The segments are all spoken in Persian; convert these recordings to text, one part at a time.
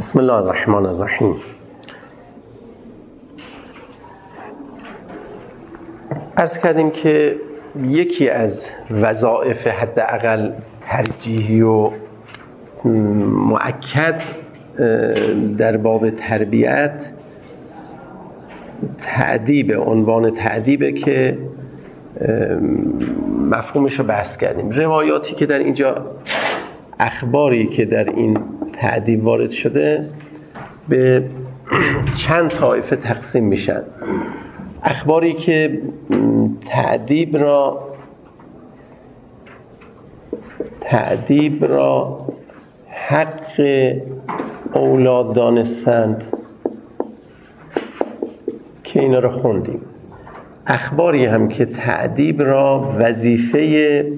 بسم الله الرحمن الرحیم. عرض کردیم که یکی از وظایف حداقل ترجیحی و مؤکد در باب تربیت تأدیب، عنوان تأدیبه که مفهومش رو بحث کردیم. روایاتی که در اینجا، اخباری که در این تأدیب وارد شده به چند طایفه تقسیم میشن. اخباری که تأدیب را حق اولاد دانستند که اینا رو خوندیم. اخباری هم که تأدیب را وظیفه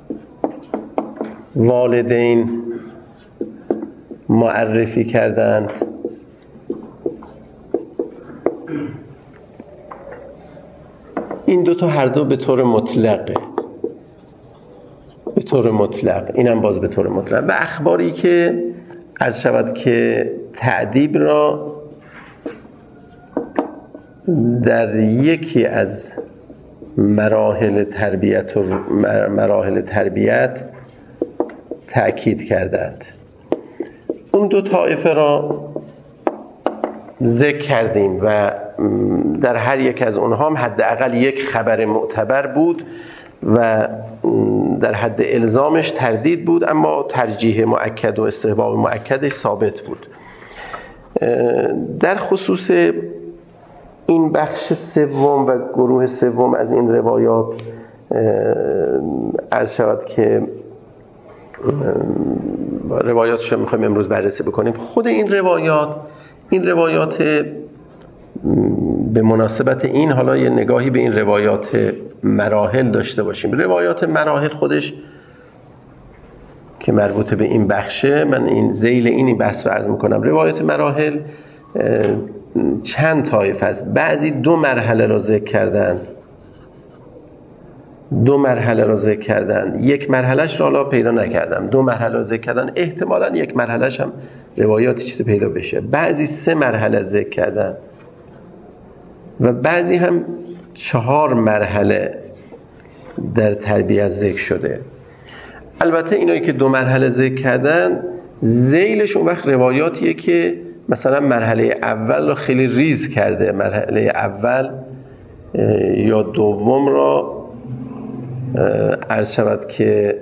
والدین معرفی کردند. این دو تا هر دو به طور مطلقه، به طور مطلق، اینم باز به طور مطلق. و اخباری که عرض شود که تأدیب را در یکی از مراحل تربیت تأکید کردند. اون دو طایفه را ذکر کردیم و در هر یک از اونها هم حداقل یک خبر معتبر بود و در حد الزامش تردید بود، اما ترجیح مؤکد و استحباب مؤکدش ثابت بود. در خصوص این بخش سوم و گروه سوم از این روایات عرض شود که روایاتش رو میخوایم امروز بررسی بکنیم. خود این روایات به مناسبت این، حالا یه نگاهی به این روایات مراحل داشته باشیم. روایات مراحل خودش که مربوط به این بخشه، من این ذیل این بحث رو عرض میکنم. روایات مراحل چند طایفه است. بعضی دو مرحله را ذکر کردن، یک مرحلهش را حالا پیدا نکردم، دو مرحله را ذکر کردن، احتمالاً یک مرحلهش هم روایاتی چیزی پیدا بشه. بعضی 3 مرحله ذکر کردن و بعضی هم 4 مرحله در تربیت ذکر شده. البته اینایی که 2 مرحله ذکر کردن، ذیلش اون وقت روایاتیه که مثلا مرحله اول رو خیلی ریز کرده، مرحله اول یا دوم را عرض شود که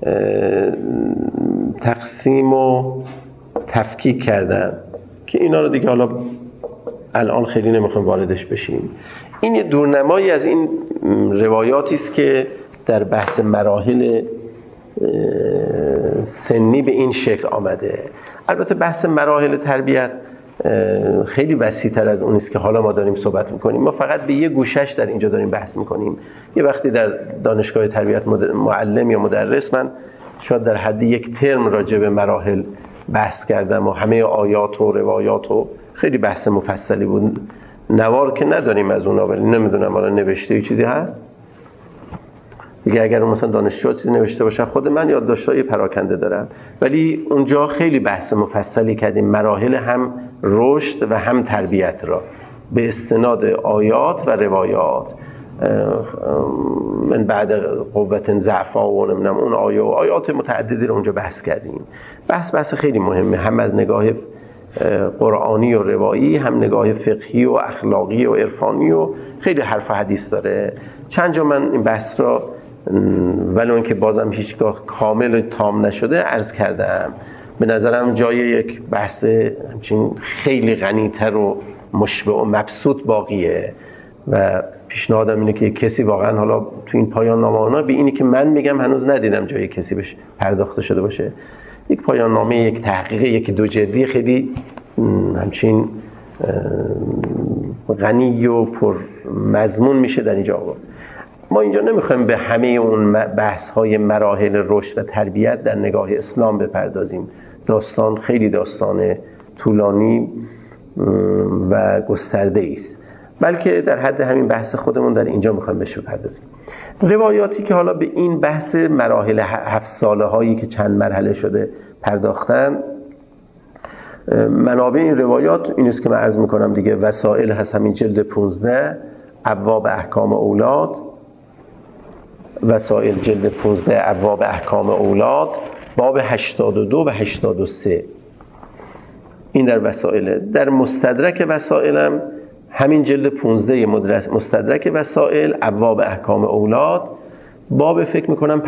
تقسیم و تفکیک کردن که اینا رو دیگه حالا الان خیلی نمیخوام واردش بشیم. این یه دورنمایی از این روایاتی است که در بحث مراحل سنی به این شکل آمده. البته بحث مراحل تربیت خیلی وسیع‌تر از اون است که حالا ما داریم صحبت میکنیم. ما فقط به یه گوشش در اینجا داریم بحث میکنیم. یه وقتی در دانشگاه تربیت معلم یا مدرس، من شاید در حد یک ترم راجع به مراحل بحث کردم و همه آیات و روایات و خیلی بحث مفصلی بود. نوار که نداریم از اونا، ولی نمیدونم حالا نوشته چیزی هست دیگه. اگر مثلا دانشجو چیزی نوشته باشه، خود من یادداشت‌های پراکنده دارم، ولی اونجا خیلی بحث مفصلی کردیم مراحل هم رشد و هم تربیت را به استناد آیات و روایات. من بعد قوت ضعفا و نمیدونم اون آیات متعددی رو اونجا بحث کردیم. بحث خیلی مهمه، هم از نگاه قرآنی و روایی، هم نگاه فقهی و اخلاقی و عرفانی و خیلی حرف و حدیث داره. چند جا من این بحث را ولو اینکه بازم هیچگاه کامل و تام نشده عرض کردم. به نظرم جای یک بحث همچین خیلی غنی‌تر و مشبع و مبسوط باقیه و پیشنهادم اینه که کسی واقعا حالا تو این پایان نامه به اینی که من میگم هنوز ندیدم جای کسی بهش پرداخته شده باشه، یک پایان نامه، یک تحقیق، یک 2 جلدی خیلی همچین غنی و پر مضمون میشه در اینجا آورد. ما اینجا نمیخوایم به همه اون بحث‌های مراحل رشد و تربیت در نگاه اسلام بپردازیم. داستان خیلی داستان طولانی و گسترده است، بلکه در حد همین بحث خودمون در اینجا میخوایم بهش بپردازیم. روایاتی که حالا به این بحث مراحل 7 ساله هایی که چند مرحله شده پرداختن، منابع این روایات این است که من عرض میکنم دیگه. وسائل هست همین جلد 15 ابواب احکام اولاد، وسائل جلد 15 ابواب احکام اولاد، باب 82 و 83 این در وسائل. در مستدرک وسائلم همین جلد 15 مستدرک وسائل ابواب احکام اولاد، باب فکر میکنم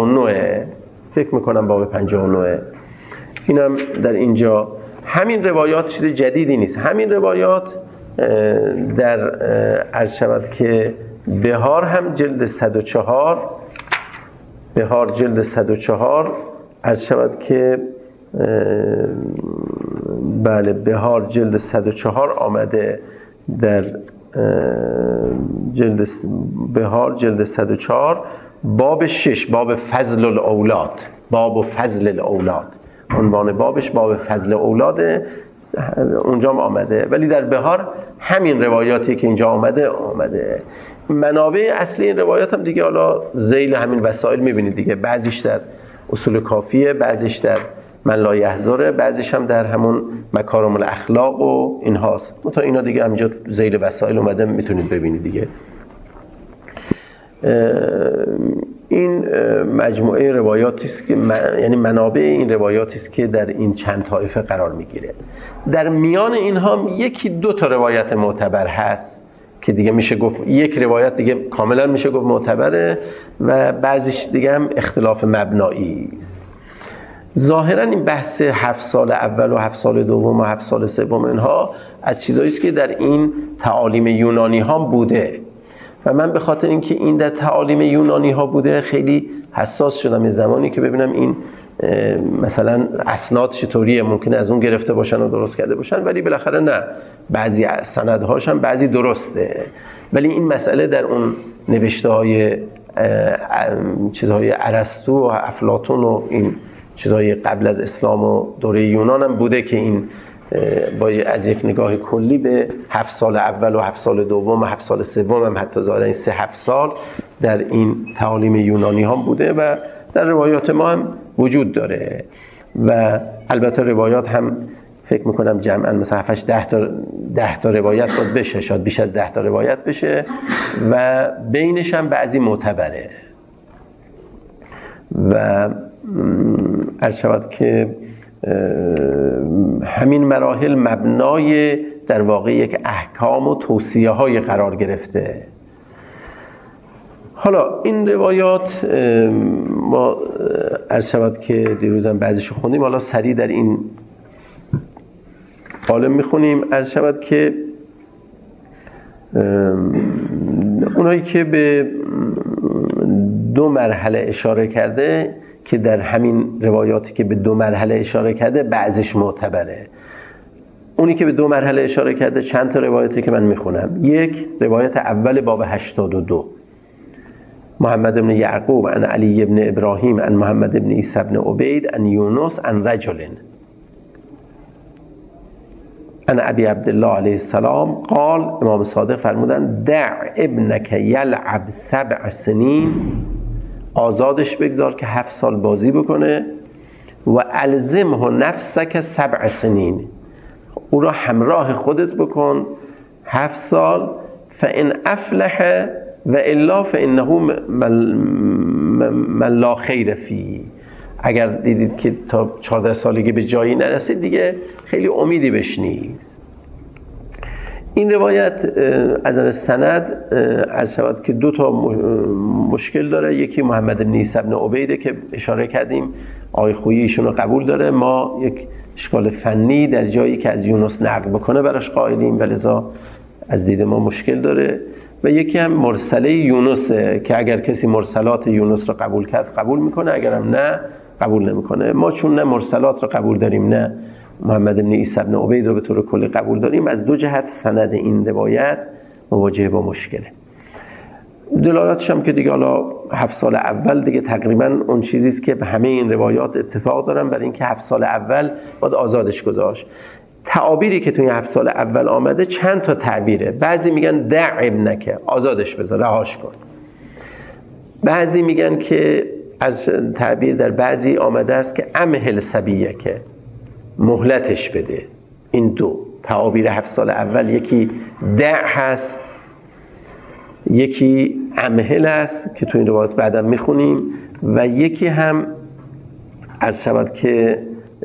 59 باب 59 اینم در اینجا. همین روایات چیز جدیدی نیست، همین روایات در عرض شود که بهار هم جلد 104 بهار جلد 104 عرض شود که بله بهار جلد 104 آمده در جلد بهار جلد 104 باب 6 باب فضل الاولاد، باب فضل الاولاد عنوان بابش باب فضل اولاده، اونجا هم آمده. ولی در بهار همین روایاتی که اینجا آمده. منابع اصلی این روایات هم دیگه حالا ذیل همین وسائل میبینید دیگه، بعضیش در اصول کافیه، بعضیش در من لا یحضره، بعضیش هم در همون مکارم الاخلاق و اینهاست. تا اینا دیگه همینجا ذیل وسائل اومده میتونید ببینید دیگه. این مجموعه روایاتی است که یعنی منابع این روایاتی است که در این چند طایفه قرار میگیره. در میان اینها یکی دو تا روایت معتبر هست که دیگه میشه گفت یک روایت دیگه کاملا میشه گفت معتبره و بعضیش دیگه هم اختلاف مبنایی است. ظاهرا این بحث 7 سال اول و 7 سال دوم و 7 سال سوم اینها از چیزایی است که در این تعالیم یونانی ها بوده و من به خاطر اینکه این در تعالیم یونانی ها بوده خیلی حساس شدم یه زمانی که ببینم این مثلا اسناد چطوریه، ممکنه از اون گرفته باشن و درست کرده باشن، ولی بالاخره نه، بعضی سندهاش هم بعضی درسته. ولی این مسئله در اون نوشته های چیزهای ارسطو و افلاطون و این چیزهای قبل از اسلام و دوره یونان هم بوده که این با از یک نگاه کلی به 7 سال اول و 7 سال دوم و 7 سال سوم هم حتی ظاهرا این 3-7 سال در این تعالیم یونانی هم بوده و در روایات ما هم وجود داره. و البته روایات هم فکر میکنم جمعاً مثلا 10 تا روایت باید بشه، شاید بیش از 10 تا روایت بشه و بینش هم بعضی معتبره و عرض شود که همین مراحل مبنای در واقع یک احکام و توصیه های قرار گرفته. حالا این روایات ما عرض شود که دیروزم بعضیشو خوندیم، حالا سریع در این قالب میخونیم. عرض شود که اونایی که به 2 مرحله اشاره کرده که در همین روایاتی که به 2 مرحله اشاره کرده بعضیش معتبره. اونی که به 2 مرحله اشاره کرده چند تا روایتی که من میخونم. یک روایت اول باب 82 محمد بن یعقوب عن علی بن ابراهیم عن محمد بن عیسی بن عبید عن یونس عن رجل عن ابی عبدالله علیه السلام قال، امام صادق فرمودن دع ابنک یلعب 7 سنین، آزادش بگذار که 7 سال بازی بکنه، و الزمه نفسک 7 سنین، او را همراه خودت بکن 7 سال، فان افلح و الا فانه من لا خیر فی، اگر دیدید که تا 14 سالگی به جایی نرسید دیگه خیلی امیدی بهش نیست. این روایت از نظر سند عرض شود که 2 تا مشکل داره. یکی محمد بن عیسی بن عبیده که اشاره کردیم آقای خویی ایشون رو قبول داره، ما یک اشکال فنی در جایی که از یونس نقل بکنه براش قائلیم و لذا از دید ما مشکل داره. و یکی هم مرسله یونسه که اگر کسی مرسلات یونس رو قبول کرد قبول میکنه، اگرم نه قبول نمیکنه. ما چون نه مرسلات رو قبول داریم نه محمد بن عیسی بن عبید رو به طور کلی قبول داریم، از 2 جهت سند این روایت مواجه با مشکله. دلالتش هم که دیگه حالا 7 سال اول دیگه تقریبا اون چیزی است که به همه این روایات اتفاق دارن برای اینکه 7 سال اول باید آزادش گذاشت. تعابیری که توی 7 سال اول آمده چند تا تعبیره. بعضی میگن دع ابنک، آزادش بذار، رهاش کن. بعضی میگن که از تعبیر در بعضی آمده است که امهل صبیک، مهلتش بده، این دو تعابیر 7 سال اول، یکی دع هست، یکی امهل است که تو این روایت بعدم میخونیم، و یکی هم عرض شود که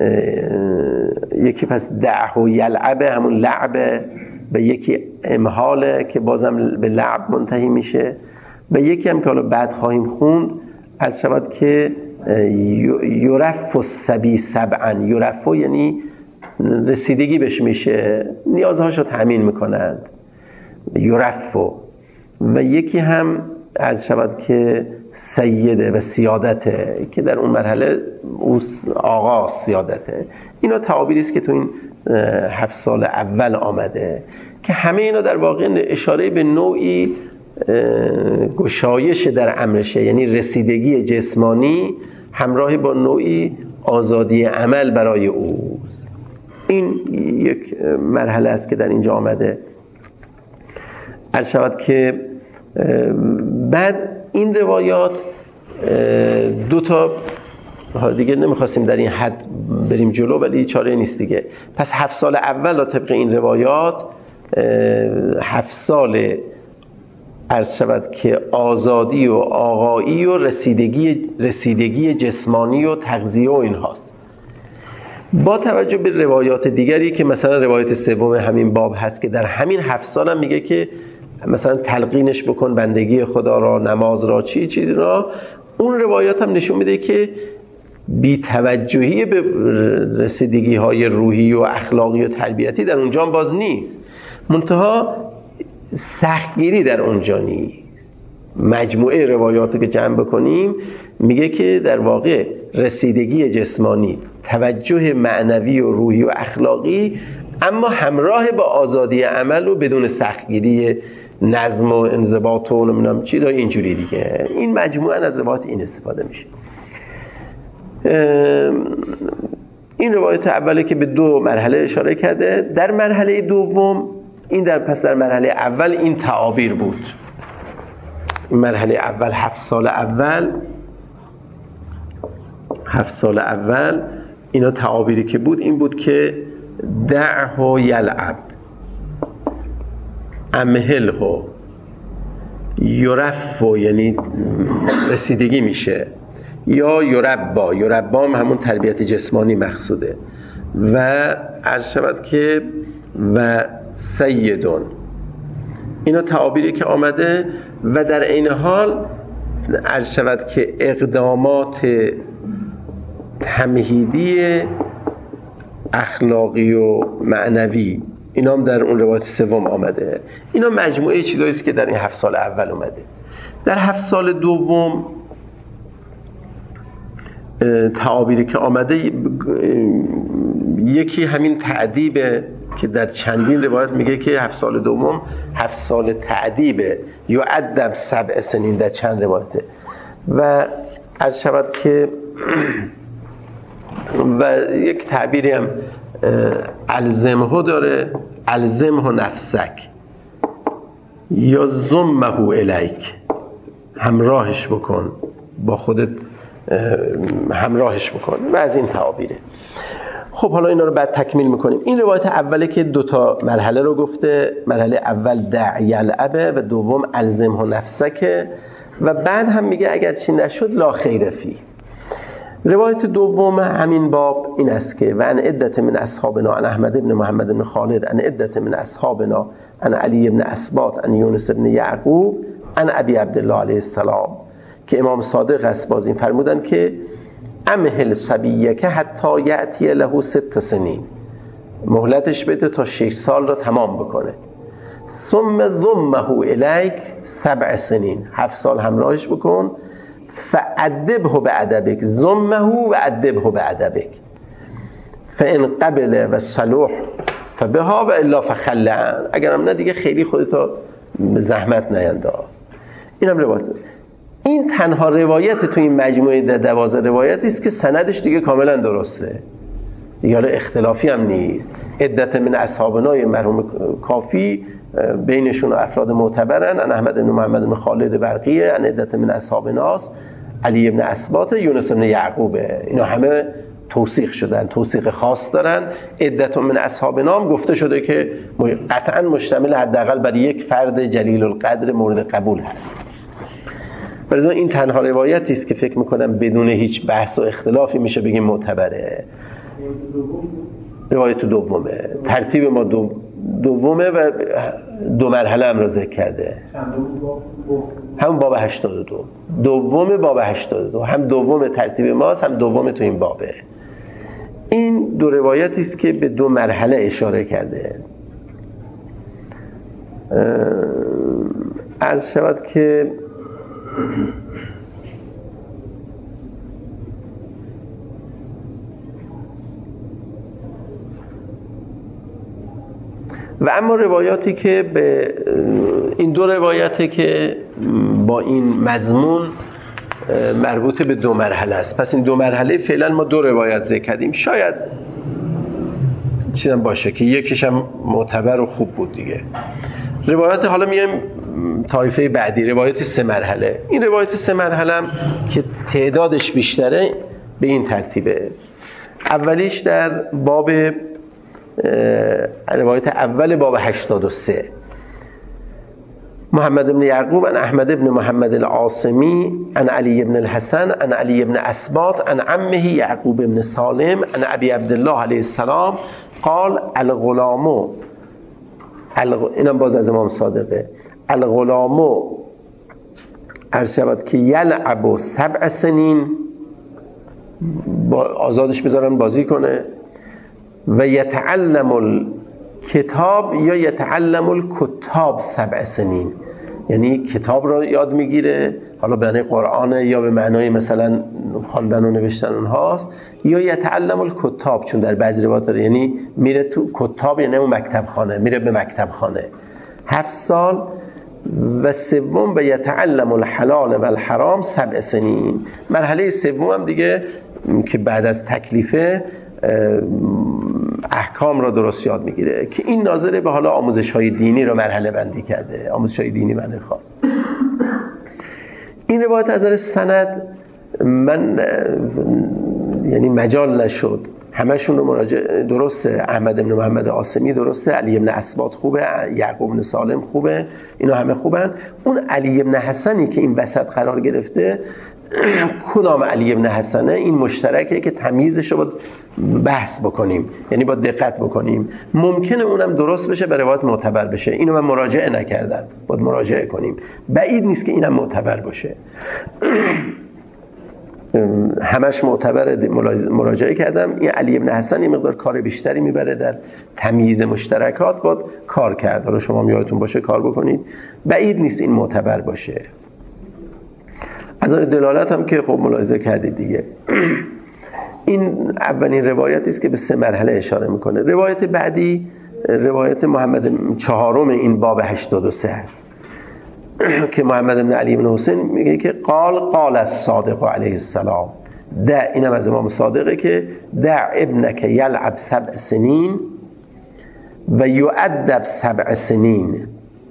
یکی پس دعه و یلعبه همون لعبه، و یکی امهاله که بازم به لعب منتهی میشه، و یکی هم که حالا بعد خواهیم خوند عرض شود که یرف الصبی سبعا، یرف یعنی رسیدگی بهش میشه، نیازهاشو تامین میکنند، یرف. و یکی هم عرض شود که سیده و سیادته که در اون مرحله آقا سیادته. اینا تعابیری است که تو این 7 سال اول آمده که همه اینا در واقع اشاره به نوعی گشایش در امرشه، یعنی رسیدگی جسمانی همراه با نوعی آزادی عمل برای اوست. این یک مرحله است که در اینجا آمده. عرض شود که بعد این روایات دو تا دیگه نمیخواستیم در این حد بریم جلو، ولی چاره نیست دیگه. پس 7 سال اول طبق این روایات 7 سال عرض شود که آزادی و آقایی و رسیدگی جسمانی و تغذیه و این هاست. با توجه به روایات دیگری که مثلا روایت سوم همین باب هست که در همین 7 سال هم میگه که مثلا تلقینش بکن بندگی خدا را، نماز را، چی را، اون روایات هم نشون میده که بی توجهی به رسیدگی های روحی و اخلاقی و تربیتی در اونجا باز نیست، منتها سختگیری در اونجا نیست. مجموعه روایاتی که جمع بکنیم میگه که در واقع رسیدگی جسمانی، توجه معنوی و روحی و اخلاقی، اما همراه با آزادی عمل و بدون سختگیری، نظم و انضباط و نمیدونم چی داره اینجوری دیگه. این مجموعه از روایات این استفاده میشه. این روایت اوله که به 2 مرحله اشاره کرده. در مرحله دوم این در مرحله اول این تعابیر بود. این مرحله اول 7 سال اول اینا تعابیری که بود این بود که دعه و یلعب، امهله، یرف یعنی رسیدگی میشه، یا یربا هم همون تربیت جسمانی مقصوده، و عرض شود که و سیدون. اینا تعابیری که آمده و در عین حال عرض شود که اقدامات تمهیدی اخلاقی و معنوی اینا هم در اون روایت سوم آمده. اینا مجموعه چیزایی است که در این 7 سال اول اومده. در 7 سال دوم تعابیری که آمده یکی همین تعدیبه که در چندین روایت میگه که 7 سال دوم 7 سال تعدیبه، یعدب 7 سنین در چند روایته. و عرض شود که و یک تعبیری هم الزمه داره، الزمه نفسک یا زمه الیک، همراهش بکن، با خودت همراهش بکن، و از این تعابیره. خب حالا اینا رو بعد تکمیل میکنیم. این روایت اوله که 2 تا مرحله رو گفته، مرحله اول دع یلعبه و دوم الزمه نفسک، و بعد هم میگه اگر چی نشد لا خیر فی. روایت دوم همین باب این است که و ان عدت من اصحابنا ان احمد بن محمد بن خالد ان عدت من اصحابنا ان علی بن اسباط ان یونس بن یعقوب ان ابی عبدالله علیه السلام، که امام صادق است باز این فرمودن که امهل صبیک حتی یأتی له 6 سنین، مهلتش بده تا 6 سال رو تمام بکنه. ثم ضمه الیک 7 سنین، 7 سال همراهش بکن. فأدبه بأدبک، ضمه و ادبه بأدبک، فإن قبل و صلح فبها و الا فخل عن، اگرم نه دیگه خیلی خودتو به زحمت نینداز. اینم روایت. این تنها روایت تو این مجموعه 12 روایتی است که سندش دیگه کاملا درسته، دیگه حالا اختلافی هم نیست. عدت من اصحابنا مرحوم کافی بینشون افراد معتبرن، ان احمد بن محمد بن خالد برقیه، ان عدت من اصحابناست، علی بن اسباط، یونس بن یعقوبه. اینا همه توثیق شدن، توثیق خاص دارن. عدت من اصحابنا هم گفته شده که قطعا مشتمل حداقل بر یک فرد جلیل القدر مورد قبول هست. برای این تنها روایتی است که فکر میکنم بدون هیچ بحث و اختلافی میشه بگیم معتبره. روایت دومه، ترتیب ما دومه و 2 مرحله هم را ذکر کرده. هم باب 82 دوم باب 82 هم دوم ترتیب ماست، هم دوم تو این بابه. این 2 روایتی است که به 2 مرحله اشاره کرده. عرض شود که و اما روایاتی که به این 2 روایتی که با این مضمون مربوط به 2 مرحله است. پس این 2 مرحله فعلا ما 2 روایت ذکر کردیم. شاید چیزی باشه که یکیش هم معتبر و خوب بود دیگه. روایت حالا میایم طایفه بعدی، روایت 3 مرحله. این روایت 3 مرحله هم که تعدادش بیشتره به این ترتیبه. اولیش در باب روایت اول باب 83 محمد بن یعقوب عن احمد بن محمد العاصمی عن علی بن الحسن عن علی بن اسباط عن عمه یعقوب بن سالم عن ابی عبدالله علیه السلام قال الغلام اینم باز از امام صادقه. الغلام عرض شود که یلعب 7 سنین، آزادش میذارن بازی کنه، و یتعلم الکتاب یا یتعلم الکتاب 7 سنین، یعنی کتاب را یاد میگیره، حالا به معنای قرآن یا به معنای مثلا خواندن و نوشتن اونهاست، یا یتعلم الکتاب چون در بعضی روایات داره یعنی میره تو کتاب، یعنی اون مکتب خانه، میره به مکتب خانه 7 سال. و سوم به یتعلم الحلال و الحرام 7 سنین. مرحله سوم هم دیگه که بعد از تکلیفه احکام را درست یاد میگیره که این ناظره به حالا آموزش‌های دینی رو مرحله بندی کرده، آموزش‌های دینی معنی خاص. این روایت از نظر سند من یعنی مجال نشد همشون رو مراجعه، درسته احمد بن محمد عاصمی درسته، علی بن اسباط خوبه، یعقوب بن سالم خوبه، اینا همه خوبن. اون علی بن حسنی که این وسط قرار گرفته کدام علی بن حسنه، این مشترکه که تمیزش رو باید بحث بکنیم، یعنی باید دقت بکنیم. ممکنه اونم درست بشه به روایت معتبر بشه، اینو من مراجعه نکردم، باید مراجعه کنیم. بعید نیست که اینم معتبر باشه. همش معتبر مراجعه کردم. این علی بن حسن یه مقدار کار بیشتری میبره در تمییز مشترکات، باید کار کرد. حالا شما یادتون باشه کار بکنید. بعید نیست این معتبر باشه. از آن دلالت هم که خب ملاحظه کردید دیگه. این اولین روایتی است که به 3 مرحله اشاره میکنه. روایت بعدی روایت محمد چهارم این باب 83 هست که محمد بن علی بن حسین میگه که قال الصادق علیه السلام اینم از امام صادقه که دع ابنک یلعب 7 سنین و یؤدب 7 سنین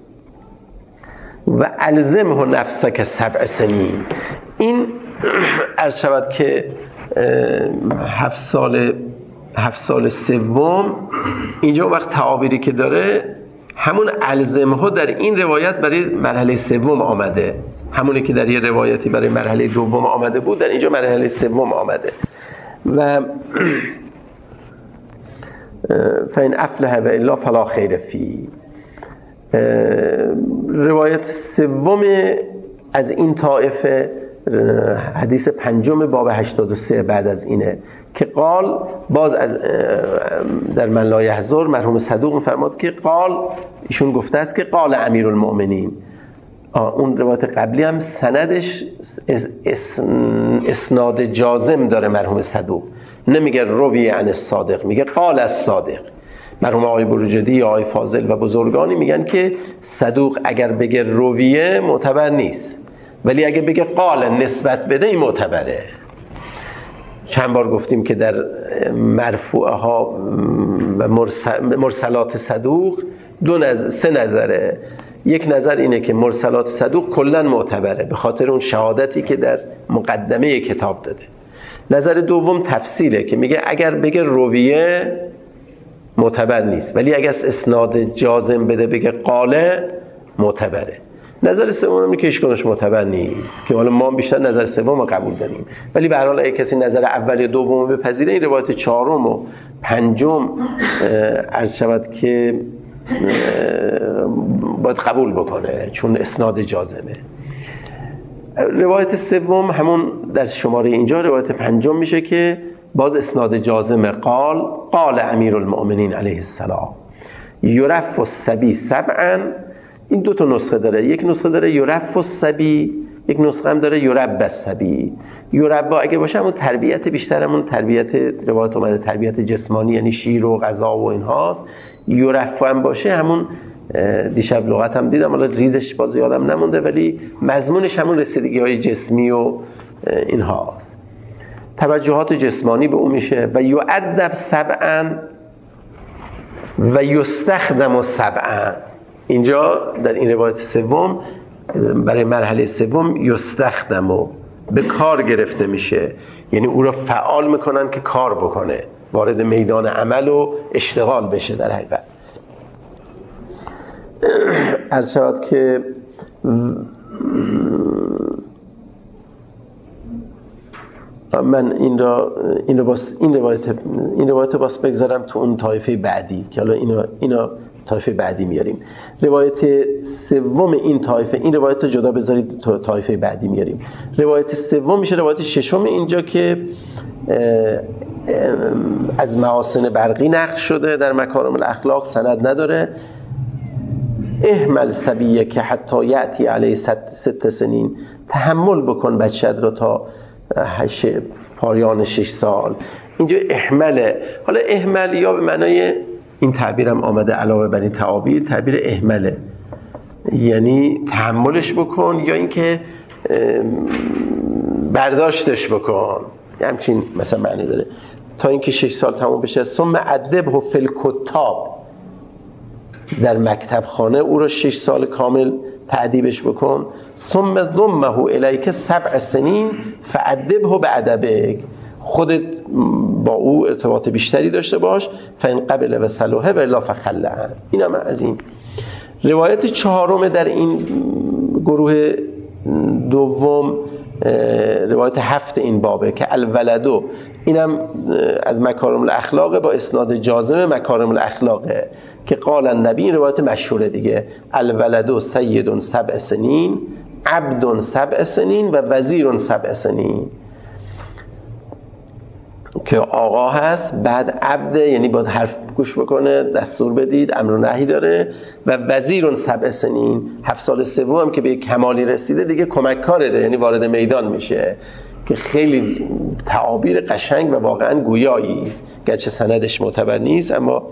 و الزمه نفسک 7 سنین. این عرض شود که 7 سال سوم اینجا وقت تعابیری که داره همون الزمه در این روایت برای مرحله سوم آمده، همونی که در یه روایتی برای مرحله دوم آمده بود در اینجا مرحله سوم آمده. و فین افلح و الا فلا خیر فی. روایت سوم از این طائفه حدیث 5 باب 83 بعد از اینه که قال، باز از در من لا یحضر مرحوم صدوق می‌فرماد که قال، ایشون گفته است که قال امیرالمؤمنین. اون روایت قبلی هم سندش اسناد جازم داره مرحوم صدوق، نمیگه روی عن الصادق، میگه قال الصادق. مرحوم آقای بروجردی یا آقای فاضل و بزرگانی میگن که صدوق اگر بگه رویه معتبر نیست، ولی اگه بگه قال نسبت بده این معتبره. چند بار گفتیم که در مرفوعه ها و مرسلات صدوق 3 نظره. یک نظر اینه که مرسلات صدوق کلن معتبره به خاطر اون شهادتی که در مقدمه کتاب داده. نظر دوم تفصیله که میگه اگر بگه رویه معتبر نیست، ولی اگر اسناد جازم بده بگه قاله معتبره. نظر سوم اینه که هیچ معتبر نیست، که حالا ما بیشتر نظر سوم رو قبول داریم، ولی به هر حال اگه کسی نظر اول یا دوم رو بپذیره، این روایت چهارم و پنجم عرض شود که باید قبول بکنه چون اسناد جازمه. روایت سوم همون در شماره اینجا روایت پنجم میشه که باز اسناد جازمه. قال امیرالمؤمنین علیه السلام یرف الصبی سبعا. این دو تا نسخه داره، یک نسخه داره یرف الصبی، یک نسخه هم داره یرب الصبی. یرب اگه باشه همون تربیت بیشتر، همون تربیت روایت اومده تربیت جسمانی یعنی شیر و غذا و اینهاست. یرف هم باشه همون دیشب لغت هم دیدم، حالا ریزش باز یادم نمونده، ولی مضمونش همون رسیدگی های جسمی و اینهاست، توجهات جسمانی به اون میشه. و یؤدب سبعا و یستخدم سبعا. اینجا در این روایت سوم برای مرحله سوم یستخدم و به کار گرفته میشه، یعنی او را فعال میکنن که کار بکنه، وارد میدان عمل و اشتغال بشه. در حقیقت عرض شد که من این روایت باز بگذارم تو اون طایفه بعدی که حالا اینا طایفه بعدی میاریم. روایت سوم این طایفه، این روایت رو جدا بذارید تو طایفه بعدی میاریم. روایت سوم میشه روایت ششم اینجا که از محاسن برقی نقل شده در مکارم الاخلاق، سند نداره. احمل صبیه که حتی یأتی علیه 6 سنین، تحمل بکن بچت رو تا پایان 6 سال. اینجا احمله. حالا احمل یا به معنای این تعبیرم آمده علاوه بر این تعابیر، تعبیر احمله یعنی تحملش بکن یا اینکه برداشتش بکن، همچین مثلا معنی داره، تا اینکه 6 سال تموم بشه. ثم ادبه فی الکتاب، در مکتب خانه او رو 6 سال کامل تأدیبش بکن. ثم ضمه الیک 7 سنین فادبه بادبک، خودت با او ارتباط بیشتری داشته باش. فان قبل و صلح و الا فخلع. این هم از این. روایت چهارم در این گروه دوم روایت 7 این بابه که الولدو، اینم از مکارم الاخلاق با اسناد جازم مکارم الاخلاقه که قال النبی، این روایت مشهوره دیگه، الولدو سید 7 سنین عبد 7 سنین و وزیر 7 سنین، که آقا هست بعد عبده، یعنی باید حرف گوش بکنه، دستور بدید، امر و نهی داره. و وزیر 7 سنین، 7 سال سوم هم که به کمالی رسیده دیگه کمک کاره، یعنی وارد میدان میشه، که خیلی تعابیر قشنگ و واقعا گویایی است، گرچه سندش معتبر نیست. اما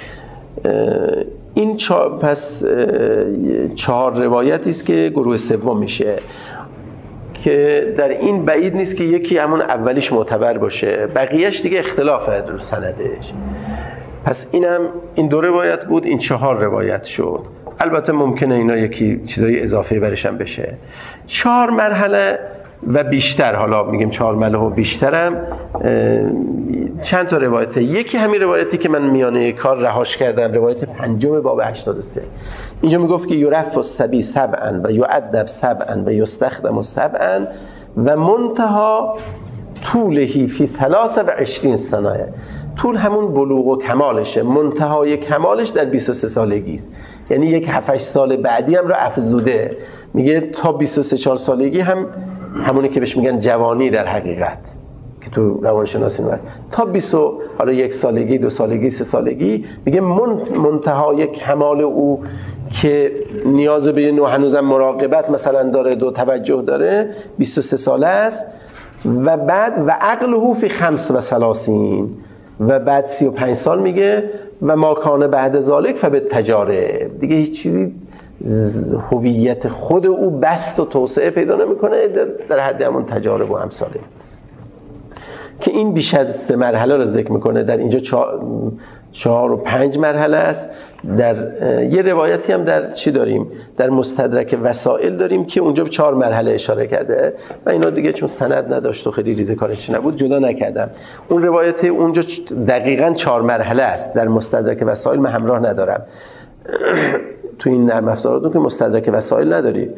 این پس 4 روایتی است که گروه سوم میشه، که در این بعید نیست که یکی همون اولیش معتبر باشه، بقیهش دیگه اختلافه در سندش. پس این 2 روایت بود، این 4 روایت شد. البته ممکنه اینا یکی چیزای اضافه برش هم بشه. 4 مرحله و بیشتر، حالا میگیم 4 مرحله و بیشترم، چند تا روایته. یکی همین روایتی که من میانه کار رهاش کردم، روایت 5 باب 83. اینجا میگفت که یرف الصبی 7 و یؤدب 7 و یستخدم 7 و منتها طولهی فی 23 سنه. طول همون بلوغ و کمالشه، منتهای کمالش در 23 سالگی است. یعنی یک 7-8 سال بعدی هم رو افزوده، میگه تا 23-4 سالگی هم همونی که بهش میگن جوانی در حقیقت که تو روانشناسی هست، تا 20 حالا 1 سالگی 2 سالگی 3 سالگی، میگه منتهای کمال او که نیاز به نوع هنوزم مراقبت مثلا داره، 2 توجه داره، 23 ساله است. و بعد و عقله فی 35 و بعد 35 سال میگه و ما کان بعد ذالک فبالتجارب، دیگه هیچ چیزی هویت خود او بست و توسعه پیدا نمیکنه در حد همون تجارب و امثاله. که این بیش از 3 مرحله رو ذکر میکنه. در اینجا 4 و 5 مرحله است. در یه روایتی هم در چی داریم؟ در مستدرک وسائل داریم که اونجا به 4 مرحله اشاره کرده و اینا دیگه چون سند نداشت و خیلی ریزه کارش نبود جدا نکردم. اون روایت اونجا دقیقاً 4 مرحله است. در مستدرک وسائل من همراه ندارم. تو این نرم افزاراتون که مستدرک وسائل ندارید.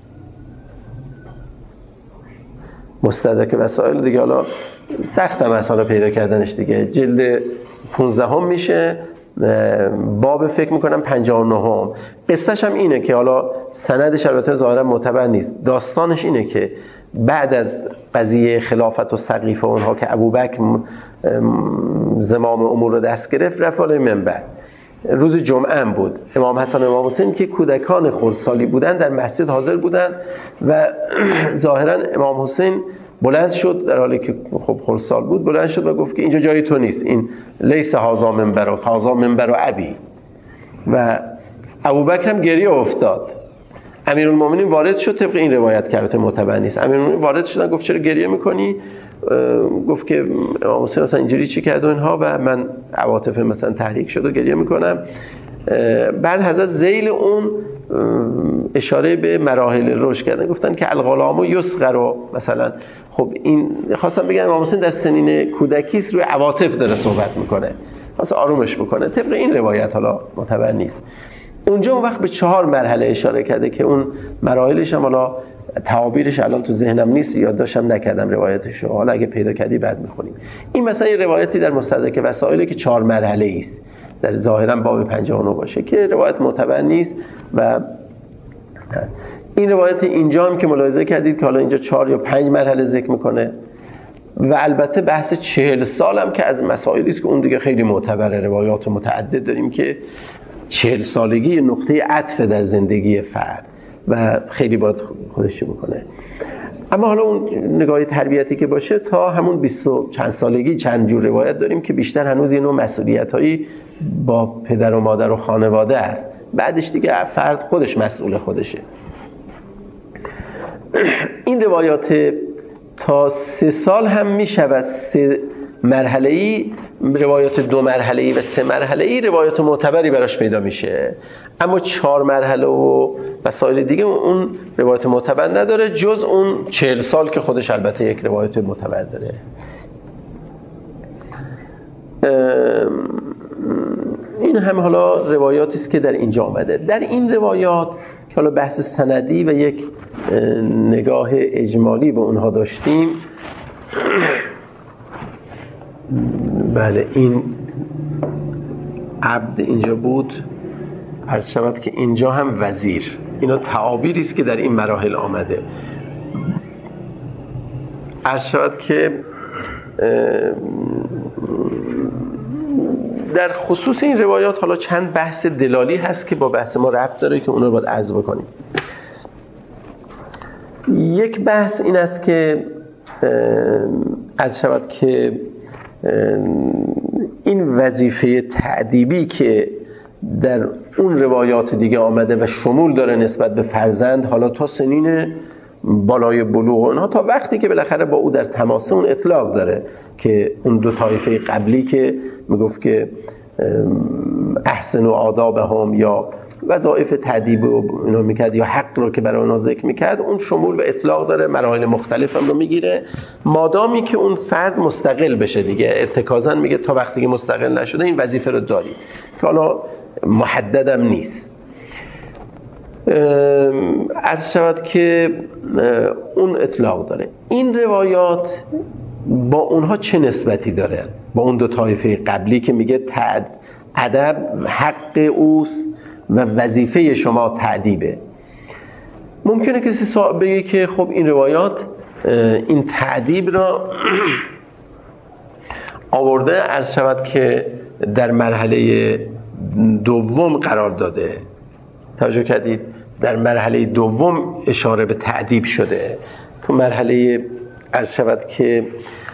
مستدرک وسائل دیگه حالا سخت هم از حالا پیدا کردنش دیگه. جلد 15 هم میشه، باب فکر میکنم 59 هم. قصهش هم اینه که حالا سندش البته ظاهرا معتبر نیست. داستانش اینه که بعد از قضیه خلافت و سقیفه اونها که ابوبکر زمام امور رو دست گرفت، رفت بالای منبر. روز جمعه هم بود. امام حسن و امام حسین که کودکان خردسالی بودن در مسجد حاضر بودن و ظاهرا امام حسین بلند شد در حالی که خب خردسال بود، بلند شد و گفت که اینجا جای تو نیست، این لیس هذا منبر و هذا منبر و ابی. و ابوبکر هم گریه افتاد. امیرالمومنین وارد شد، طبق این روایت که البته معتبر نیست. امیرالمومنین وارد شدن، گفت چرا گریه میکنی؟ گفت که امام حسین مثلا اینجوری چی کرد و اینها و من عواطف مثلا تحریک شد و گریه میکنم. بعد حضرت ذیل اون اشاره به مراحل رشد کردن، گفتن که الغلام یصغر مثلا. خب این خواستم بگم امام حسین در سنین کودکی است، روی عواطف داره صحبت میکنه، واسه آرومش بکنه. طبق این روایت حالا معتبر نیست. اونجا اون وقت به 4 مرحله اشاره کرده که اون مراحلش هم حالا تعابیرش الان تو ذهنم نیست، یادداشتم نکردم روایتشو، حالا اگه پیدا کردی بعد میخونیم. این مثلا یه روایتی در مستدرک وسائل که 4 مرحله است، در ظاهرا باب 59 باشه که روایت معتبر نیست. و این روایت اینجا هم که ملاحظه کردید که حالا اینجا 4 یا 5 مرحله ذکر میکنه و البته بحث 40 سال هم که از مسائلی است که اون دیگه خیلی معتبره. روایات متعدد داریم که 40 سالگی نقطه عطف در زندگی فرد و خیلی باید خودش بکنه. اما حالا اون نگاه تربیتی که باشه تا همون 20 چند سالگی چند جور روایت داریم که بیشتر هنوز یه نوع مسئولیت‌هایی با پدر و مادر و خانواده است. بعدش دیگه فرد خودش مسئول خودشه. این روایات تا 3 سال هم میشود 3 مرحله‌ای، روایات 2 مرحله‌ای و 3 مرحله‌ای روایات معتبری براش پیدا میشه. اما 4 مرحله و مسائل دیگه اون روایت معتبر نداره، جز اون 40 سال که خودش البته یک روایت معتبر داره. این هم حالا روایاتی است که در اینجا آمده. در این روایات که حالا بحث سندی و یک نگاه اجمالی به اونها داشتیم، بله این عبد اینجا بود، عرض شود که اینجا هم وزیر. اینا تعابیری است که در این مراحل آمده. عرض شود که در خصوص این روایات حالا چند بحث دلالی هست که با بحث ما ربط داره که اونا رو باید عرض بکنیم. یک بحث این است که عرض شود که این وظیفه تأدیبی که در اون روایات دیگه آمده و شمول داره نسبت به فرزند، حالا تا سنین بالای بلوغ اونها، تا وقتی که بالاخره با او در تماسه، اون اطلاق داره که اون 2 طایفه قبلی که میگفت که احسن و آدابهم یا وظایف تأدیب و اینا میکرد یا حق رو که برای اونا ذکر میکرد، اون شمول و اطلاق داره، مراحل مختلف هم رو میگیره، مادامی که اون فرد مستقل بشه دیگه. ارتکازاً میگه تا وقتی که مستقل نشده این وظیفه رو داری، که حالا محددم نیست. عرض شود که اون اطلاق داره. این روایات با اونها چه نسبتی داره؟ با اون 2 طایفه قبلی که میگه ادب حق اوست و وظیفه شما تأدیبه. ممکنه کسی سوال بگه که خب این روایات این تأدیب را آورده، عرض شود که در مرحله دوم قرار داده. توجه کردید؟ در مرحله دوم اشاره به تأدیب شده. تو مرحله عرض شود که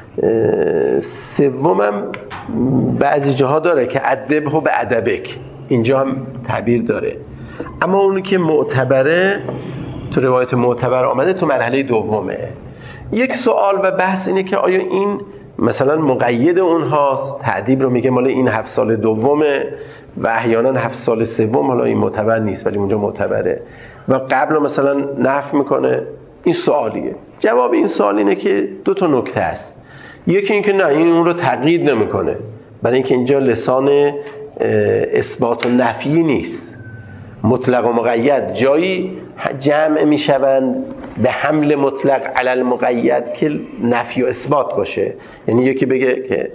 سومم بعضی جاها داره که ادبه به ادبک، اینجا هم تعبیر داره. اما اونی که معتبره، تو روایت معتبر آمده، تو مرحله دومه. یک سوال و بحث اینه که آیا این مثلا مقید اونهاست، تعدیب رو میگه مال این 7 سال دومه و احیانا 7 سال سوم، حالا این معتبر نیست ولی اونجا معتبره، و قبل رو مثلا نفی میکنه. این سوالیه. جواب این سوال اینه که 2 تا نکته است. یکی این که نه، این اون رو تقیید نمیکنه، برای اینکه اینجا لسان اثبات و نفی نیست. مطلق و مقید جایی جمع میشوند به حمل مطلق علی المقید که نفی و اثبات باشه. یعنی یکی بگه که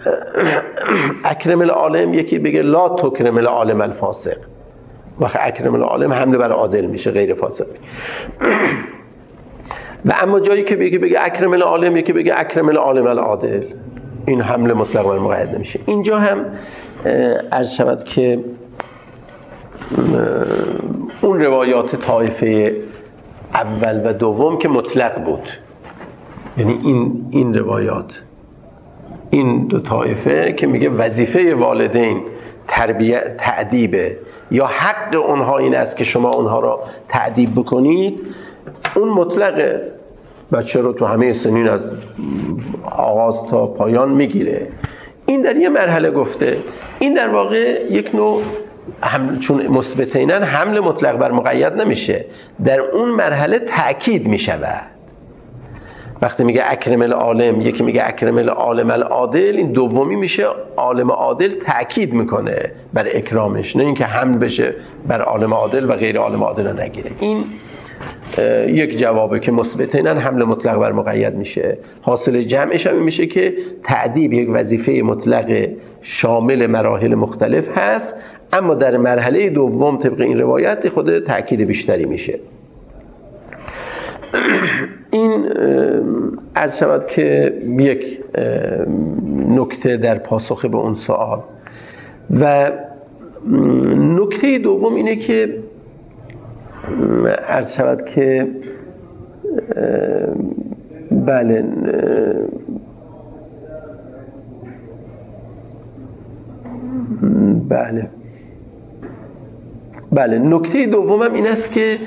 اکرم العالم، یکی بگه لا تکرم العالم الفاسق. وقت اکرم العالم حمل بر عادل میشه، غیر فاسق. و اما جایی که بگه اکرم العالم، یکی بگه اکرم العالم العادل، این حمل مطلق بر مقید نمیشه. اینجا هم عرض شود که اون روایات طایفه اول و دوم که مطلق بود، یعنی این روایات، این 2 طایفه که میگه وظیفه والدین تربیت تعدیبه یا حق اونها این است که شما اونها را تعدیب بکنید، اون مطلقه. بچه رو تو همه سنین از آغاز تا پایان میگیره. این در یه مرحله گفته. این در واقع یک نوع چون مثبتینن حمل مطلق بر مقید نمیشه، در اون مرحله تأکید میشود. وقتی میگه اکرم العالم، یکی میگه اکرم العالم العادل، این دومی میشه عالم عادل تأکید میکنه بر اکرامش، نه اینکه حمل بشه بر عالم عادل و غیر عالم عادل رو نگیره. این یک جوابه که مثبتینن حمل مطلق بر مقید میشه. حاصل جمعش هم میشه که تعدیب یک وظیفه مطلق شامل مراحل مختلف هست، اما در مرحله دوم طبق این روایت خود تأکید بیشتری میشه. این عرض شود که یک نکته در پاسخ به اون سوال. و نکته دوم اینه که عرض شود که بله نکته دومم این است که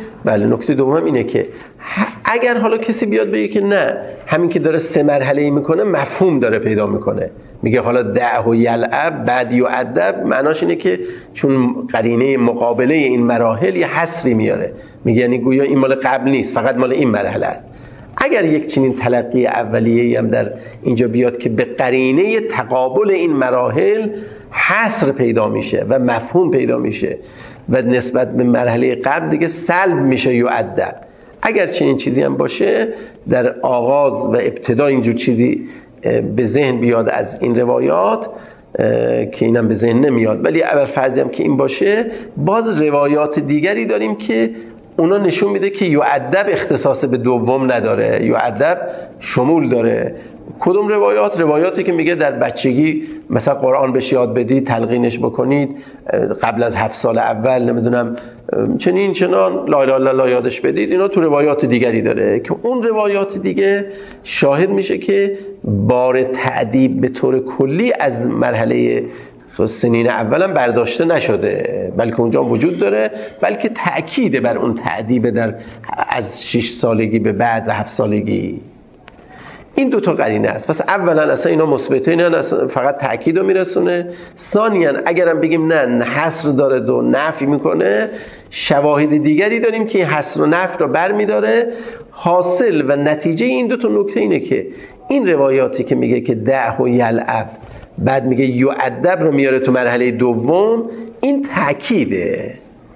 اگر حالا کسی بیاد بگه که نه، همین که داره 3 مرحله میکنه مفهوم داره پیدا میکنه، میگه حالا دع و یلعب بعد یعدب، معناش اینه که چون قرینه مقابله این مراحل یه حصری میاره، میگه یعنی گویا این مال قبل نیست، فقط مال این مرحله است. اگر یک چنین تلقی اولیه‌ای هم در اینجا بیاد که به قرینه تقابل این مراحل حصر پیدا میشه و مفهوم پیدا میشه و نسبت به مرحله قبل دیگه سلب میشه یعدب، اگر چنین چیزی هم باشه در آغاز و ابتدا اینجور چیزی به ذهن بیاد از این روایات که اینم به ذهن نمیاد، ولی اول فرضی هم که این باشه، باز روایات دیگری داریم که اونا نشون میده که یعدب اختصاص به دوم نداره، یعدب شمول داره. کدوم روایات؟ روایاتی که میگه در بچگی مثلا قرآن بهش یاد بدید، تلقینش بکنید، قبل از 7 سال اول نمیدونم چنان لا اله الا الله یادش بدید، اینا تو روایات دیگری داره که اون روایات دیگه شاهد میشه که بار تعدیب به طور کلی از مرحله سنین اولم برداشته نشده، بلکه اونجا وجود داره، بلکه تأکید بر اون تعدیب در از 6 سالگی به بعد و 7 سالگی. این 2 تا قرینه است. پس اولا اصلا اینا مثبتین، فقط تأکید رو میرسونه. ثانیاً اگرم بگیم نه حصر داره و نفی میکنه، شواهد دیگری داریم که این حصر و نفی رو برمیداره. حاصل و نتیجه این 2 تا نکته اینه که این روایاتی که میگه که دع و یلعب بعد میگه یعدب رو میاره تو مرحله دوم، این تأکیده.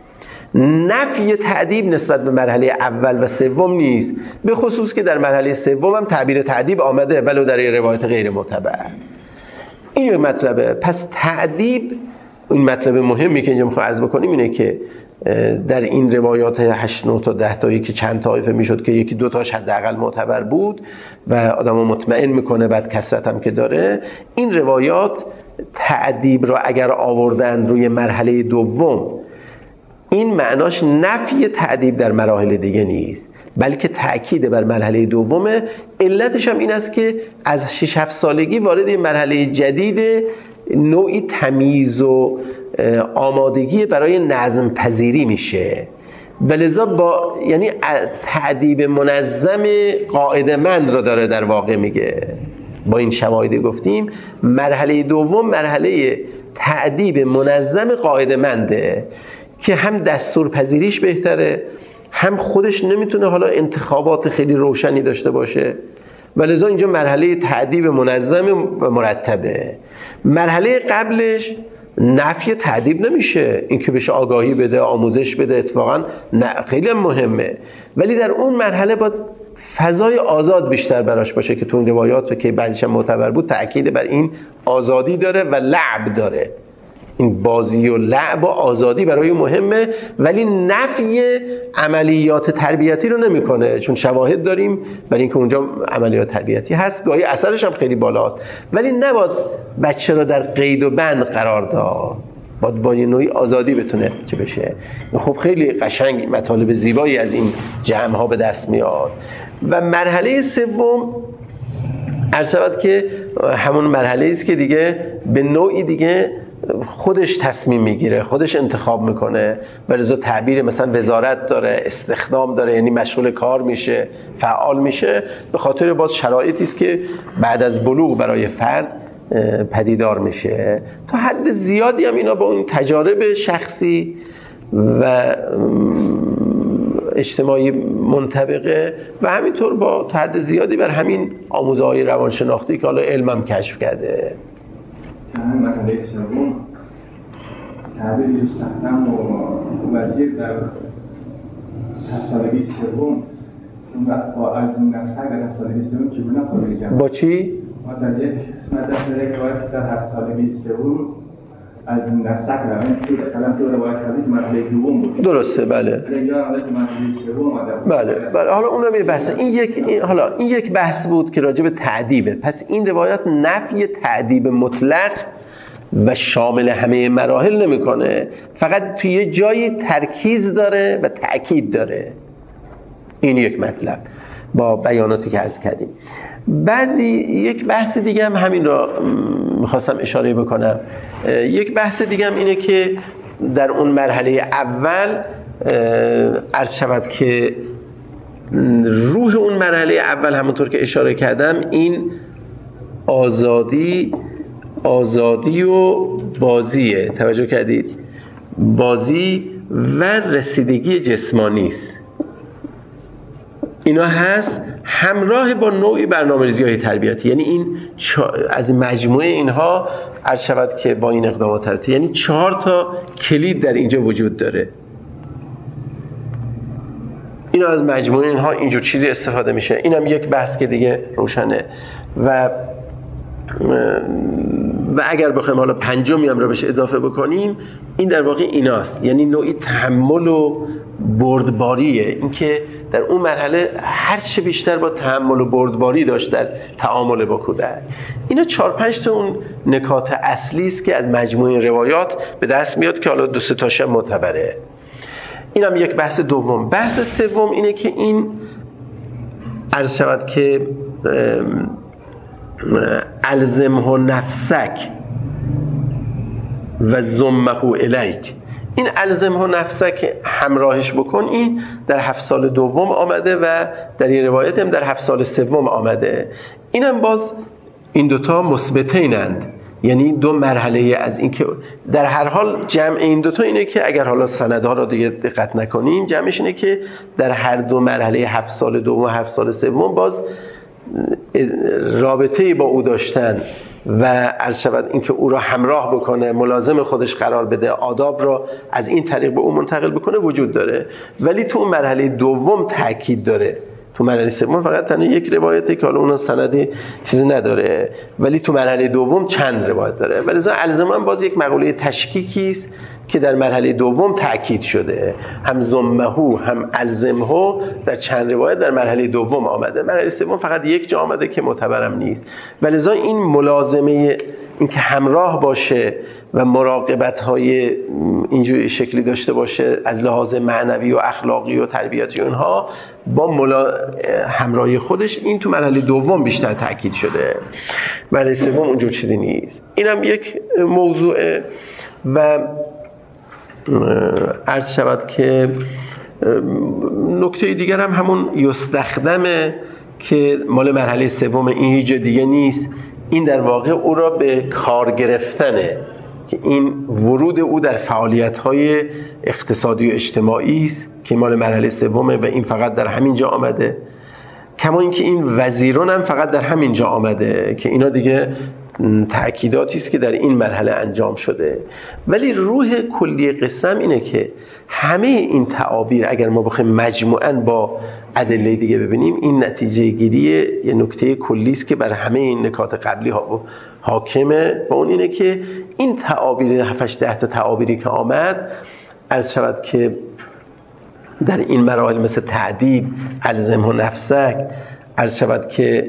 نفی تعدیب نسبت به مرحله اول و سوم نیست، به خصوص که در مرحله سوم هم تعبیر تعدیب آمده ولو در روایت غیر معتبر. این یک مطلبه. پس تعدیب، این مطلب مهمی که اینجا میخوام عرض بکنیم اینه که در این روایات 8 9 تا 10 تایی که چند طایفه میشد که یکی 2 تاش حداقل معتبر بود و آدمو مطمئن میکنه، بعد کثرت هم که داره، این روایات تعدیب رو اگر آوردن روی مرحله دوم، این معناش نفی تعدیب در مراحل دیگه نیست، بلکه تأکید بر مرحله دومه. علتش هم این است که از 6 7 سالگی وارد این مرحله جدید، نوعی تمیز و آمادگی برای نظم پذیری میشه، ولذا با یعنی تعدیب منظم قاعده مند رو داره در واقع میگه. با این شواهد گفتیم مرحله دوم مرحله تأدیب منظم قاعده‌منده که هم دستور پذیریش بهتره، هم خودش نمیتونه حالا انتخابات خیلی روشنی داشته باشه، ولذا اینجا مرحله تأدیب منظم و مرتبه. مرحله قبلش نفی تأدیب نمیشه، این که بهش آگاهی بده، آموزش بده، اتفاقا خیلی مهمه، ولی در اون مرحله باید فضای آزاد بیشتر براش باشه که تو این روایات که بعضیش هم معتبر بود تأکید بر این آزادی داره و لعب داره. این بازی و لعب و آزادی برای مهمه، ولی نفی عملیات تربیتی رو نمیکنه، چون شواهد داریم برای اینکه اونجا عملیات تربیتی هست، گاهی اثرش هم خیلی بالاست، ولی نباید بچه رو در قید و بند قرار داد، باید با یه نوعی آزادی بتونه چه بشه. خب خیلی قشنگ مطالب زیبایی از این جمع ها به دست میاد. و مرحله سوم عرض شود که همون مرحله است که دیگه به نوعی دیگه خودش تصمیم میگیره، خودش انتخاب میکنه، بلزا تعبیر مثلا وزارت داره، استخدام داره، یعنی مشغول کار میشه، فعال میشه، به خاطر باز شرایطی است که بعد از بلوغ برای فرد پدیدار میشه. تا حد زیادی هم اینا با اون تجارب شخصی و اجتماعی منطبقه و همینطور با تا حد زیادی بر همین آموزه‌های روانشناختی که حالا علمم کشف کرده. همین مرحله سوم تعبیر استخدام و وزیر در 7 سالگی سوم، اون وقت با عزم نفسک در 7 سالگی سوم چگونه خودی جمع؟ با چی؟ ما در یک قسمت در روایت در 7 سالگی سوم عزم نفسک را این توی کلام تو روایت کردید مرحله دوم بود. درسته، بله. اینجا مرحله سوم آمده. بله. حالا اونم یه بحث. این یک بحث بود که راجع به تعدیبه. پس این روایات نفی تعدیب مطلق و شامل همه مراحل نمیکنه، فقط توی یه جایی ترکیز داره و تأکید داره. این یک مطلب با بیاناتی که عرض کردیم. یک بحث دیگه هم همین رو میخواستم اشاره بکنم. یک بحث دیگه هم اینه که در اون مرحله اول عرض شود که روح اون مرحله اول همونطور که اشاره کردم این آزادی و بازیه. توجه کردید؟ بازی و رسیدگی جسمانی است. اینا هست همراه با نوعی برنامه‌ریزی‌های تربیتی. یعنی این از مجموعه اینها عرض شود که با این اقدامات تربیتی، یعنی 4 تا کلید در اینجا وجود داره. اینا از مجموعه اینها اینجور چیزی استفاده میشه. اینم یک بحث که دیگه روشنه. و اگر بخوایم حالا پنجمی هم رو بهش اضافه بکنیم، این در واقع ایناست، یعنی نوعی تحمل و بردباریه. اینکه در اون مرحله هر چه بیشتر با تحمل و بردباری داشت در تعامل با کودک. اینا 4-5 تا اون نکات اصلی است که از مجموعه روایات به دست میاد که حالا 2-3 تاش معتبره. اینم یک بحث دوم. بحث سوم اینه که این عرض شود که الزمه نفسک و ضمه الیک، این الزمه نفسک همراهش بکن، این در 7 سال دوم آمده و در یه روایت هم در 7 سال سوم آمده. اینم باز این دوتا مثبتینند، یعنی 2 مرحله از این که در هر حال جمع این دوتا اینه که اگر حالا سندها رو دیگه دقت نکنیم، جمعش اینه که در هر 2 مرحله 7 سال دوم و 7 سال سوم باز رابطه‌ای با او داشتن و عرض شود این که او را همراه بکنه، ملازم خودش قرار بده، آداب را از این طریق به او منتقل بکنه وجود داره. ولی تو اون مرحله دوم تاکید داره. تو مرحله سوم فقط تنها یک روایته که حالا اون سندی چیزی نداره، ولی تو مرحله دوم چند روایت داره. ولی الزاما باز یک مقوله تشکیکی است که در مرحله دوم تاکید شده، هم ضمه هم الزمه در چند روایت در مرحله دوم آمده. مرحله سوم فقط یک جا آمده که معتبرم نیست. ولی این ملازمه، این که همراه باشه و مراقبت‌های اینجوری شکلی داشته باشه از لحاظ معنوی و اخلاقی و تربیتی اونها با همراهی خودش، این تو مرحله دوم بیشتر تاکید شده. مرحله سوم اونجور چیزی نیست. اینم یک موضوعه. و عرض شود که نکته دیگر هم همون یستخدمه که مال مرحله سوم، این هیچ دیگه نیست، این در واقع او را به کار گرفتنه که این ورود او در فعالیت‌های اقتصادی و اجتماعی است که مال مرحله سومه و این فقط در همین جا آمده. کما اینکه این وزیران هم فقط در همین جا آمده که اینا دیگه تأکیداتی است که در این مرحله انجام شده. ولی روح کلی قصه اینه که همه این تعابیر اگر ما بخوایم مجموعاً با ادله دیگه ببینیم، این نتیجه گیری یه نکته کلی است که بر همه این نکات قبلی حاکمه و اون اینه که این تعابیر 7-10 تا تعابیری که آمد، عرض شود که در این مراحل مثل تعدیب، الزمه نفسک، عرض شود که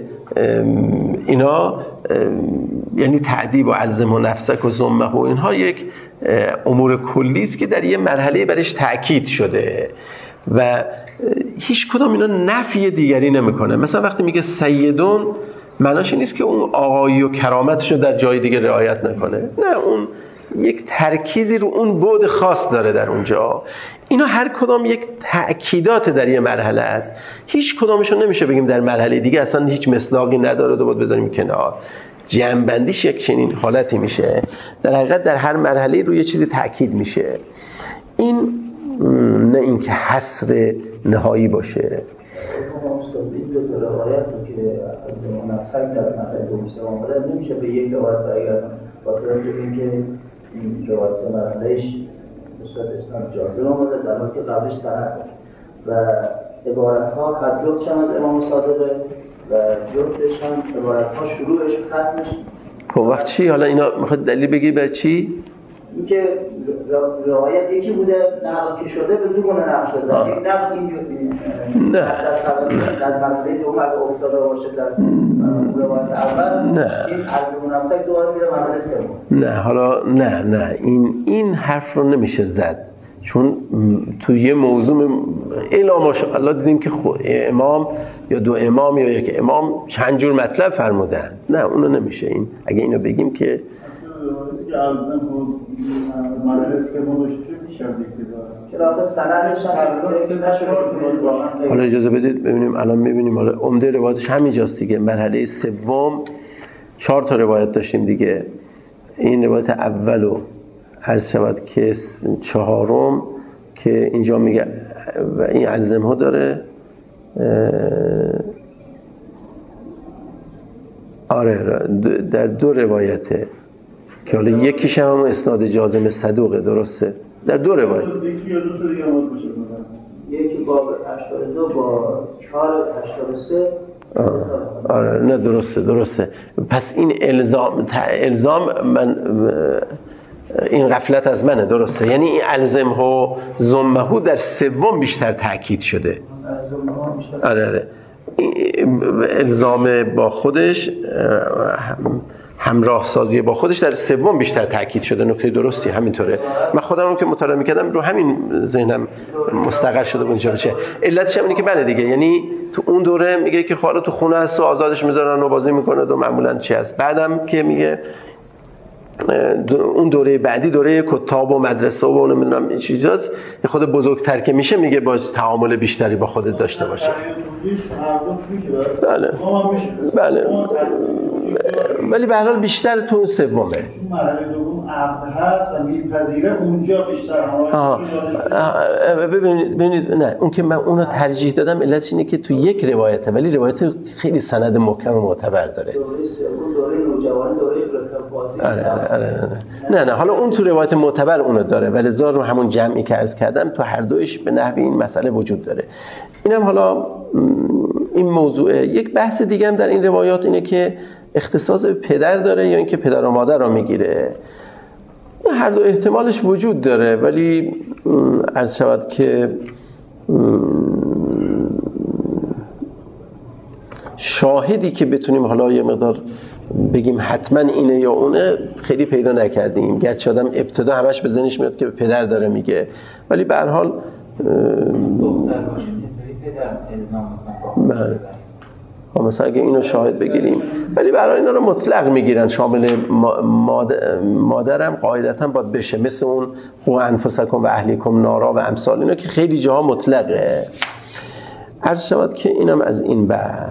اینا یعنی تعدیب و الزمه نفسک و ضمه و اینها یک امور کلی است که در یه مرحله برش تأکید شده و هیچ کدام اینا نفی دیگری نمیکنه. مثلا وقتی میگه سیدون، معناش این نیست که اون آقایی و کرامتش رو در جای دیگه رعایت نکنه، نه، اون یک ترکیزی رو اون بعد خاص داره در اونجا. اینا هر کدام یک تأکیدات در یه مرحله است، هیچ کدامشون نمیشه بگیم در مرحله دیگه اصلا هیچ مصداقی نداره و باید بذاریم کنار. جمع‌بندیش یک چنین حالتی میشه. در حقیقت در هر مرحله روی چیزی تأکید میشه. این نه اینکه حصر نهایی باشه. این دو تا روایت رو که از نفسک در مرحله دوم آمده نمیشه به یک روایت برگردن، با توجه به اینکه این روایت مرحلهش به صورت اسناد جازم آمده، در حالی که قبلش سند و عبارت‌ها هر جفتش هم از امام صادقه و جفتش هم عبارت‌ها شروعش و ختمش. خب وقت چی؟ حالا اینا میخواد دلیل بگی بر چی؟ اینکه روایت یکی بوده نقل که شده به دو گونه نقل شده. یک نقل این نه از مرحله دوم اگه افتاده باشه در روایت اول، این الزم نفسک دوباره میره مرحله سوم. نه حالا نه این حرف رو نمیشه زد، چون تو یه موضوع الا ماشاءالله دیدیم که امام یا دو امام یا یک امام چند جور مطلب فرمودن. نه اونو نمیشه. این اگه اینو بگیم که مرحله سومش میشه که راست سندش هم حالا اجازه بدید ببینیم. الان میبینیم حالا عمده روایتش همینجاست دیگه. مرحله سوم 4 تا روایت داشتیم دیگه. این روایت اولو عرض شود که 4م که اینجا میگه و این الزمه داره. آره در 2 روایته که حالا یکیش هم اسناد جازم صدوقه، درسته؟ در 2 روایت. یکی باب 82 با 483. آره نه درسته. پس این الزام من این غفلت از منه، درسته. یعنی این الزمه و ضمه در سوم بیشتر تأکید شده. آره الزام با خودش، همراه سازی با خودش در سوم بیشتر تأکید شده. نکته درستی همینطوره. من خودم هم که مطالعه می‌کردم رو همین ذهنم مستقر شده بود اینجا بشه. علتش اینه که بله دیگه، یعنی تو اون دوره میگه که حالا تو خونه هست و آزادش میذارن و بازی میکنه و معمولا چی هست. بعدم که میگه اون دوره بعدی دوره کتاب و مدرسه و نمیدونم این چیزاست، خود بزرگتر که میشه میگه باز تعامل بیشتری با خودت داشته باشه. بله ولی به هر حال بیشتر تو اون سومه. مرحله دوم عقد هست و میپذیره اونجا بیشتر. ببینید نه اون که من اونو ترجیح دادم علتش اینه که تو یک روایته، ولی روایت خیلی سند محکم و معتبر داره. نه حالا اون تو روایت معتبر اونو داره، ولی زار رو همون جمعی که عرض کردم تو هر دوش به نحوی این مسئله وجود داره. اینم حالا این موضوعه. یک بحث دیگه هم در این روایات اینه که اختصاص به پدر داره یا اینکه پدر و مادر رو میگیره. هر دو احتمالش وجود داره، ولی عرض شود که شاهدی که بتونیم حالا یه مقدار بگیم حتما اینه یا اونه خیلی پیدا نکردیم. گرچه آدم ابتدا همش به ذهنش میاد که به پدر داره میگه، ولی به هر حال مثلا اگه اینو شاهد بگیریم، ولی برای اینا رو مطلق میگیرن، شامل مادرم قاعدتا باید بشه، مثل اون قوا انفسکم و اهلیکم نارا و امثال اینا که خیلی جاها مطلقه. عرض شود که اینم از این بعد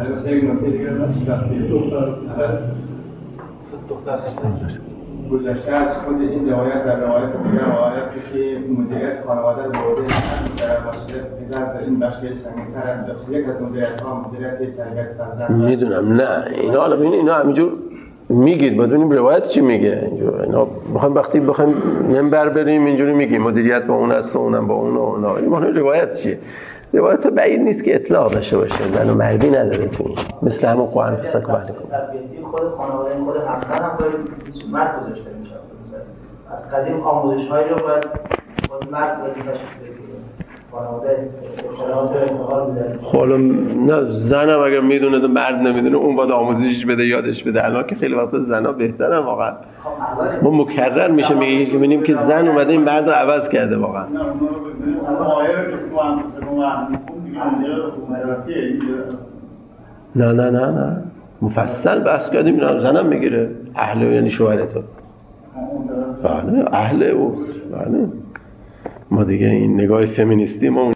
گذشته از خود این روایت در روایت روایتی که مدیریت خانواده رو برده در مسئله در این مشکل سنگین‌تر است. یک از مدیریت‌ها مدیریت تربیت فرزند. میدونم نه اینا حالا ببین اینا همینجور میگید بدونیم روایت چی میگه اینجور اینا وقتی بخوایم منبر بریم اینجوری میگیم مدیریت با اون است و اونم با اون و اونا این روایت چیه؟ روایت بعید نیست که اطلاع داشته باشه زن و مردی نداره تو این مثل همون قرآن فسق بحث کنه خود خانواده خود همسر هم باید مرد گذاشته میشه از قدیم آموزش‌هایی رو باید مرد وظیفه‌اش خانواده اطلاعات انتقال میده. خب نه زنم اگر میدونه تو مرد نمیدونه اون باید آموزشش بده یادش بده. الان که خیلی وقتا زنا بهترن واقعا ما مکرر میشه میگه که ببینیم که زن اومده این مرد رو عوض کرده واقعا. نه مفصل بحث کردیم اینا زنم میگیره اهل یعنی شوهر تو بله اهل اوست بله ما دیگه این نگاه فمینیستی ما